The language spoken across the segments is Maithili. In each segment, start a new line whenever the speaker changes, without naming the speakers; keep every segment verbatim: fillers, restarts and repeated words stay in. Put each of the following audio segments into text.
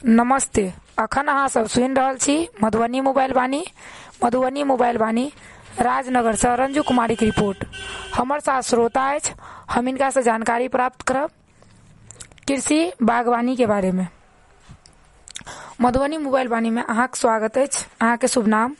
नमस्ते। अखन अहाँ सब सुनि रहल छी मधुबनी मोबाइल वाणी मधुबनी मोबाइल वाणी राजनगर से रंजू कुमारी की रिपोर्ट। हमर साथ श्रोता अछि, हम इनका से जानकारी प्राप्त करब कृषि बागवानी के बारे में। मधुबनी मोबाइल वाणी में अहाँक स्वागत अछि। अहाँ के शुभ नाम?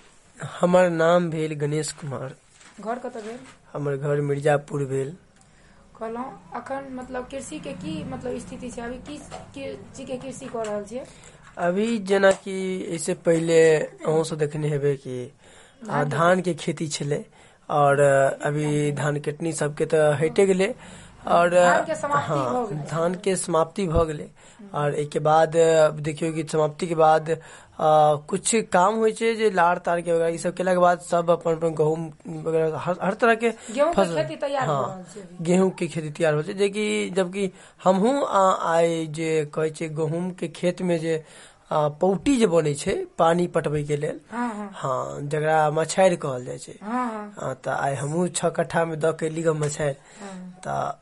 हमर नाम भेल गणेश कुमार।
घर कतऽ भेल?
हमर घर मिर्जापुर भेल।
कहलहुँ अखन मतलब कृषि के की मतलब स्थिति छै, अभी की चीज के कृषि कऽ रहल छियै?
अभी जेना कि इससे पहले अहूँ सब देखने हेबै कि आ, धान के खेती छलै और अभी धान कटनी सबके तो हटे गेलै और
धान के समाप्ति भऽ गेलै।
हाँ धान के समाप्ति भऽ गेलै और एक के बाद देखियो कि समाप्ति के बाद आ, कुछ काम होइ छै जे लार तार के वगैरह ई सब केला के बाद सब अपन अपन गहूम वगैरह हर, हर तरह के
गेहूं के खेती तैयार
हाँ,
भऽ रहल छै।
गेहूं के खेती तैयार हो छै, जेकि जबकि हमहू आए जे कहे छै गहूम के खेत में जे आ, पौटी जे बने छै पानी पटबै के लेल,
हाँ हाँ
हाँ जकरा मछारि कहल जाय छै।
हाँ हाँ
तऽ आइ हमहू छह कट्ठा में द के एली गऽ मछारि। तऽ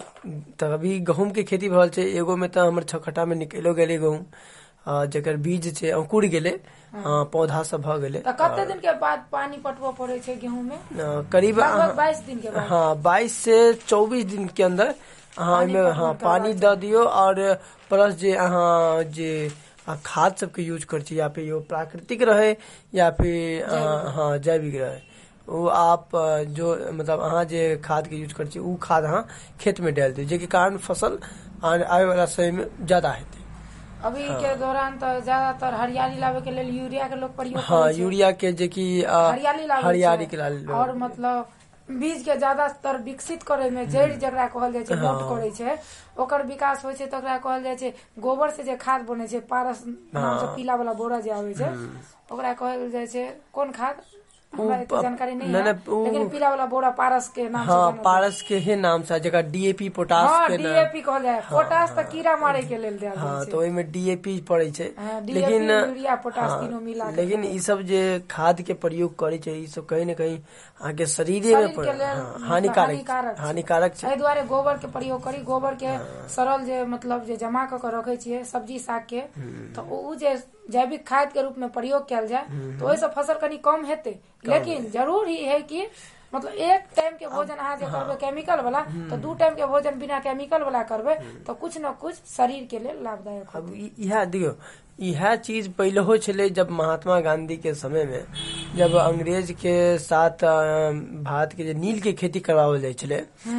तऽ अभी गहूम के खेती भऽ रहल छै। एगो में तऽ हमर छह कट्ठा में निकलो गेलै गहूम, आ, जेकर बीज छै अंकुर गेलै, हाँ, पौधा सब भऽ गेलै।
तऽ कते दिन के बाद पानी पटबऽ पड़े छै गेहूं में?
आ, करीब
लगभग बाईस दिन के बाद।
हाँ बाईस से चौबीस दिन के अंदर अहाँ
पानी
ओहिमे
पटवन
हाँ
करबाक
पानी
चाही।
दऽ दियौ और प्लस जे अहाँ जे आ, खाद सबके यूज कर छी, या फिर यो प्राकृतिक रहे या फिर आ, हाँ जैविक रहे, वो आप आ, जो मतलब अहाँ जे खाद के यूज कर छी उ खाद अहाँ खेत में डाल दियौ, जेके कारण फसल आने वाला समय में ज्यादा हेतै।
अभी हाँ। के दौरान तो ज्यादातर हरियाली लावे के लिए यूरिया के लोग प्रयोग
हाँ
करे छै।
यूरिया के जे कि
हरियाली लावे
हरियाली
छै
के लाल
और मतलब बीज के ज्यादातर विकसित करे में जड़ जकरा कहल जाय छै मोट करे छै, ओकर विकास होय छै। तऽ ओकरा कहल जाय छै गोबर से जे खाद बने छै, पारस नाम से पीला वाला बोरा जे आवे छै, ओकरा कहल जाय छै कोन खाद हमरा एते जानकारी नहीं है, लेकिन पीला वाला बोरा पारस के नाम से
हाँ पारस के ही नाम से जगह डीएपी पोटास
हाँ
के
डीएपी कहल जाय। पोटास तऽ कीड़ा मारे के लेल देल
हाँ
जाय
तो
छै।
ओहि में डीएपी पड़े छै,
लेकिन यूरिया पोटास तीनों मिला के
लेकिन ई सब जे खाद के प्रयोग करे छै ई सब कहीं न कहीं आगे शरीरे में
शरीर के लेल
हाँ,
मतलब
हानिकारक
हानिकारक छै।
हानिकारक छै।
एहि दुआरे गोबर के प्रयोग करी। गोबर के सरल जे मतलब जे जमा क के रखे छियै सब्जी साग के, तो उ जे जैविक खाद के रूप में प्रयोग कैल जाए तो ओहि से फसल कनी कम हेतै। लेकिन जरूर ही है कि मतलब एक टाइम के भोजन अहाँ जे करबै केमिकल वाला, तो दू टाइम के भोजन बिना केमिकल वाला करबै तो कुछ न कुछ शरीर के लिए लाभदायक होतै।
अब इहा देखियो यह चीज पहले हो छले जब महात्मा गांधी के समय में, जब अंग्रेज के साथ भारत के नील के खेती करवाओल जाय छले,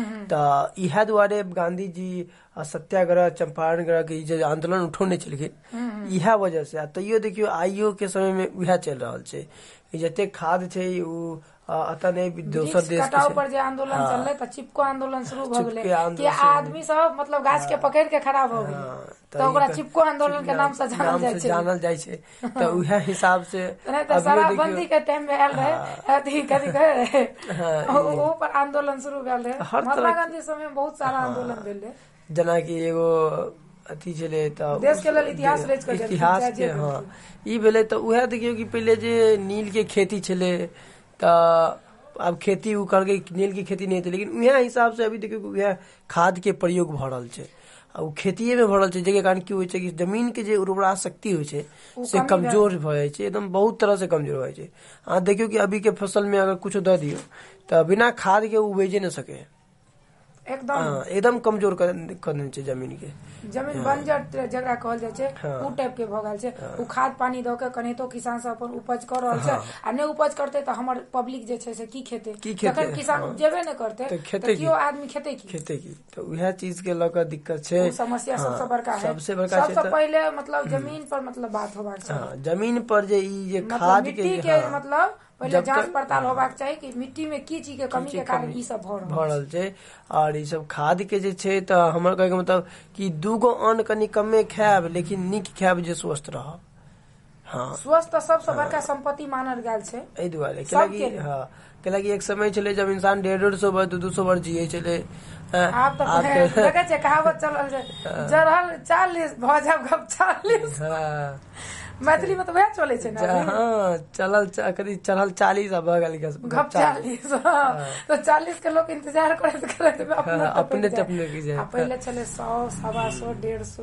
तो इहा दुआरे गांधी जी सत्याग्रह चंपारण ग्रह के जे आंदोलन उठौने छलखिन, इहा वजह से। तैयो देखियो आइयो के समय में वह चल रहा है। जते खाद छै उ अतः नहीं दोसर देश
कटाव पर जे आंदोलन हाँ। चलले तो चिपको आंदोलन शुरू भ गेलै कि आदमी सब मतलब गाछ के पकड़ के खड़ा भ गेलै, तो ओकरा चिपको आंदोलन के नाम से जानल जाय छै
जानल जाय छै। तो उहे हिसाब से
तो शराबबंदी के टाइम में आयल रहे अथी कथी कहे ओ पर आंदोलन शुरू भेल रहे। महात्मा गांधी समय में बहुत सारा आंदोलन भेल रहे,
जना कि एगो अथी छले तो
देश के लेल इतिहास रच के
इतिहास के हाँ ई भेले। तो उहे देखियो कि पहले जे नील के खेती छले, तो अब खेती उ कर के नील की खेती नहीं थी, लेकिन उहे हिसाब से अभी देखियो उहे खाद के प्रयोग भ रहल छै। अब खेतीये में भ रहल छै, जेके कारण की होय छै कि जमीन के जे उर्वरा शक्ति होय छै से कमजोर भ जाय छै, एकदम बहुत तरह से कमजोर हो जाय छै। अहाँ देखियो कि अभी के फसल में अगर कुछ द दियो तो बिना खाद के उपजे न सके,
एकदम
हाँ, एकदम कमजोर कर देने छै जमीन के।
जमीन बंजर जकरा कहल जाय छै उ टाइप के भ गेल छै। उ खाद पानी द के कनेतो किसान सब अपन उपज कर रहल छै, आ नै उपज करते त हमर पब्लिक जे छै से की खेते, जखन किसान उपजेबे नै करते त कियो आदमी खेते की
खेते की। तो उहे चीज के ल के दिक्कत छै,
समस्या सबसे बड़का है।
सबसे बड़का
सबसे पहले मतलब जमीन पर मतलब बात होबाक चाही।
जमीन पर जे ई जे
खाद के मतलब पहले जांच पड़ताल होबाक चाहिए कि मिट्टी में की चीज के कमी के कारण ई सब भ
रहल छै। और ई सब खाद के जे छै त हमर कहे के मतलब कि दूगो अन्न कनी कमे खायब लेकिन नीक खायब जे स्वस्थ रहब। हाँ
स्वस्थ सबसे बड़का संपत्ति मानल गेल छै
एहि दुआरे कैलाकि हाँ कैलाकि एक समय छले जब इंसान डेढ़ डेढ़ सौ वर्ष दू सौ वर्ष जिये छले।
आब तो देखे छै कहावत चलल छै जरहल चालीस भ जाब गप चालीस। मैथिली में तो वह चले छै ना।
हाँ चलल कभी चढ़ल चालीस अब
गप चालीस। तो चालीस के लोग इंतजार करते करते अपने
अपने अपने की जाए।
पहले चले सौ सवा सौ डेढ़ सौ।